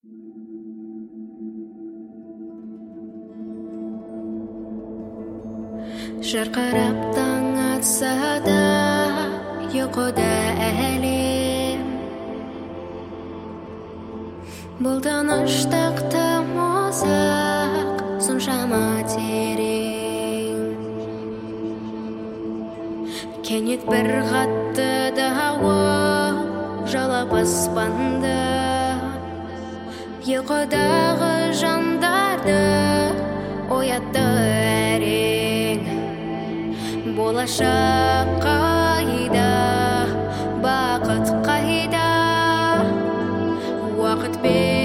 Жарқырап таң атса да, ұйқыда әлем. Бұл тыныштық тым ұзақ, соншама терең. Кенет бір қатты дауыл жалап аспанды, ұйқыдағы жандарды оятты әрең. Болашақ қайда, бақыт қайда, уақыт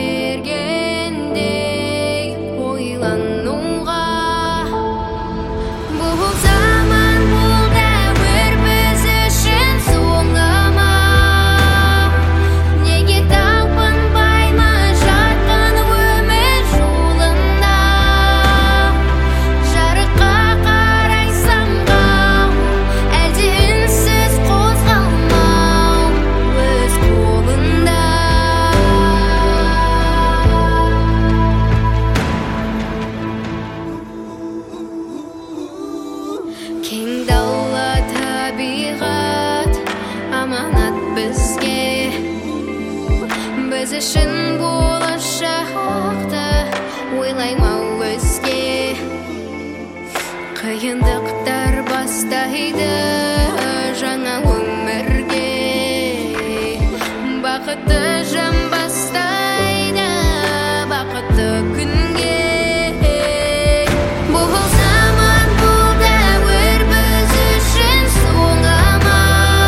бергендей ойлануға. Бұл заман, бұл дәуір біз үшін соңы ма? Неге талпынбаймыз жатқан өмір жолында? Жарыққа қарай самғау, әлде үнсіз қозғалмау өз қолында. Кең дала табиғат аманат бізге, біз үшін болашақты ойлаймау өзге. Қиындықтар бастайды жаңа өмірге, бақытты жан бастайды бақытты күнге. Бұл заман, бұл дәуір біз үшін соңы ма?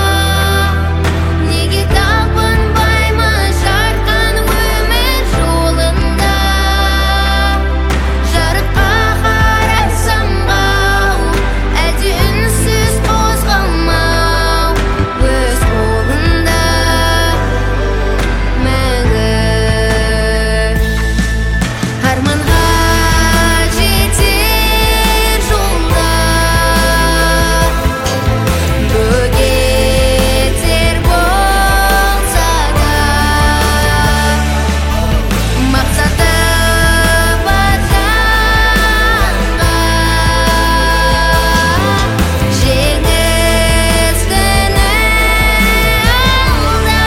Неге талпынбаймыз жарқын өмір жолында? Жарыққа қарай самғау, әлде үнсіз қозғалмау өз қолында. Мәңгі арманға жетер жолдар, бөгеттер болса да, мақсаты бар жанға. Жеңіс күні алда.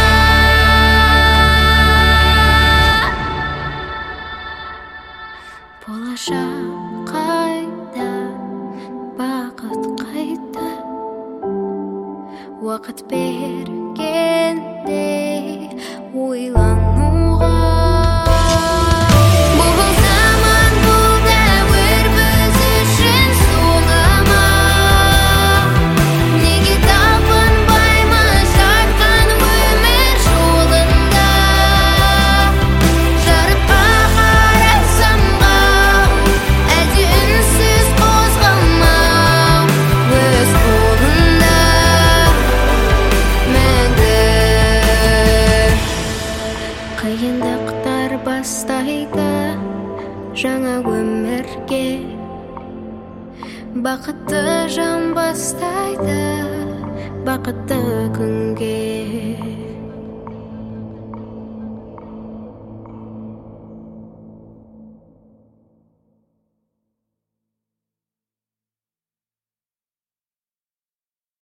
Болашақ қайда, бақыт қайда, уақыт бергендей ойлануға. Бұл заман, бұл дәуір біз үшін соңы ма? Неге талпынбаймыз жарқын өмір жолында? Жарыққа қарай самғау, әлде үнсіз қозғалмау өз қолында. Мәңгі қиындықтар бастайды жаңа өмірге, бақытты жан бастайды бақытты күнге.